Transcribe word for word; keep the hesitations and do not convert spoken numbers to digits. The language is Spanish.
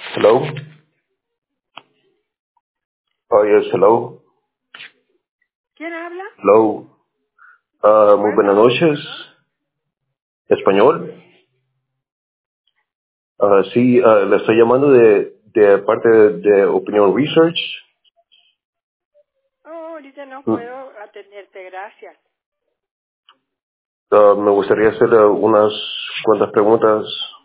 Hello. Oh, yes, hello. ¿Quién habla? Hello. Ah, muy buenas Bueno, noches. ¿Español? Ah, sí, ah, le estoy llamando de, de parte de, de Opinion Research. oh, ahorita no Mm, puedo atenderte, gracias. ah, me gustaría hacer ah, unas cuantas preguntas.